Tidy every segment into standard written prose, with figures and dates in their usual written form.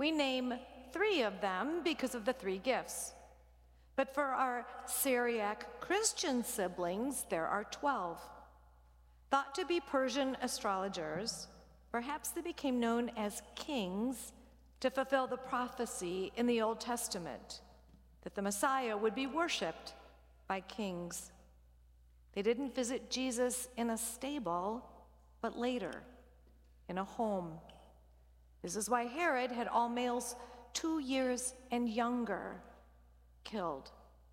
We name 3 of them because of the 3 gifts. But for our Syriac Christian siblings, there are 12. Thought to be Persian astrologers, perhaps they became known as kings to fulfill the prophecy in the Old Testament that the Messiah would be worshiped by kings. They didn't visit Jesus in a stable, but later, in a home. This is why Herod had all males 2 years and younger killed.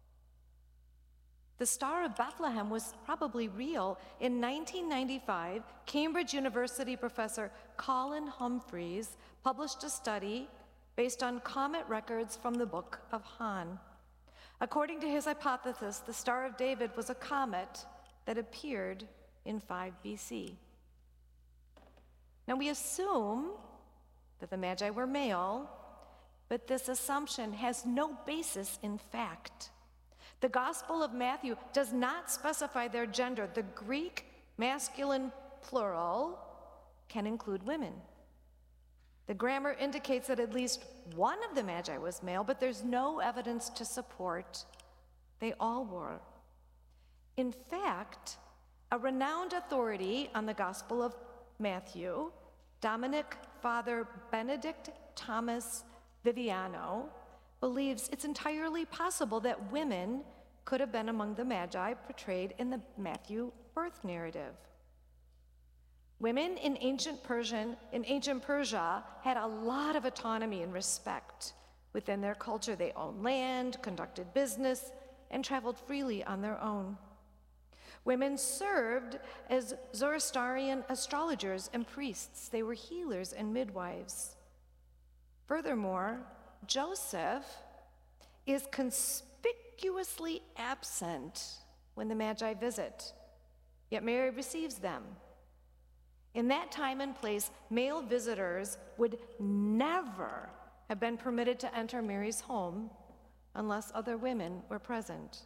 The Star of Bethlehem was probably real. In 1995, Cambridge University professor Colin Humphreys published a study based on comet records from the Book of Han. According to his hypothesis, the Star of David was a comet that appeared in 5 BC. Now we assume that the Magi were male, but this assumption has no basis in fact. The Gospel of Matthew does not specify their gender. The Greek masculine plural can include women. The grammar indicates that at least one of the Magi was male, but there's no evidence to support they all were. In fact, a renowned authority on the Gospel of Matthew, Dominic Father Benedict Thomas Viviano, believes it's entirely possible that women could have been among the Magi portrayed in the Matthew birth narrative. Women in ancient Persia had a lot of autonomy and respect within their culture. They owned land, conducted business, and traveled freely on their own. Women served as Zoroastrian astrologers and priests. They were healers and midwives. Furthermore, Joseph is conspicuously absent when the Magi visit, yet Mary receives them. In that time and place, male visitors would never have been permitted to enter Mary's home unless other women were present.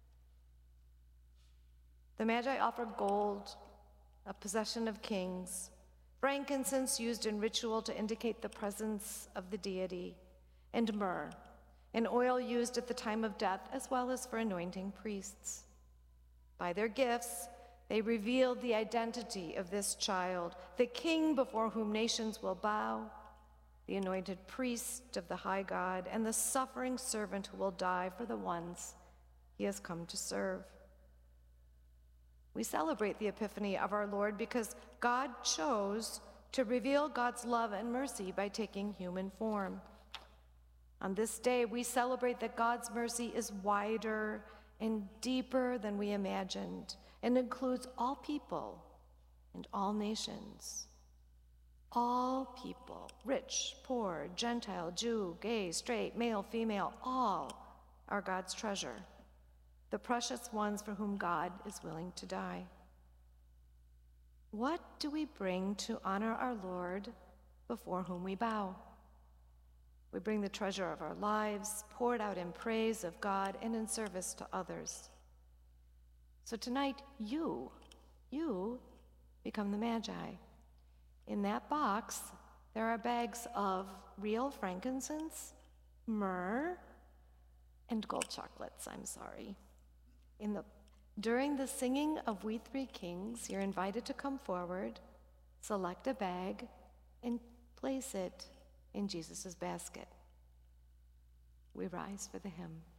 The Magi offered gold, a possession of kings, frankincense used in ritual to indicate the presence of the deity, and myrrh, an oil used at the time of death as well as for anointing priests. By their gifts, they revealed the identity of this child, the king before whom nations will bow, the anointed priest of the high God, and the suffering servant who will die for the ones he has come to serve. We celebrate the Epiphany of our Lord because God chose to reveal God's love and mercy by taking human form. On this day, we celebrate that God's mercy is wider and deeper than we imagined and includes all people and all nations. All people, rich, poor, Gentile, Jew, gay, straight, male, female, all are God's treasure, the precious ones for whom God is willing to die. What do we bring to honor our Lord before whom we bow? We bring the treasure of our lives, poured out in praise of God and in service to others. So tonight, you become the Magi. In that box, there are bags of real frankincense, myrrh, and gold chocolates, During the singing of We Three Kings, you're invited to come forward, select a bag, and place it in Jesus' basket. We rise for the hymn.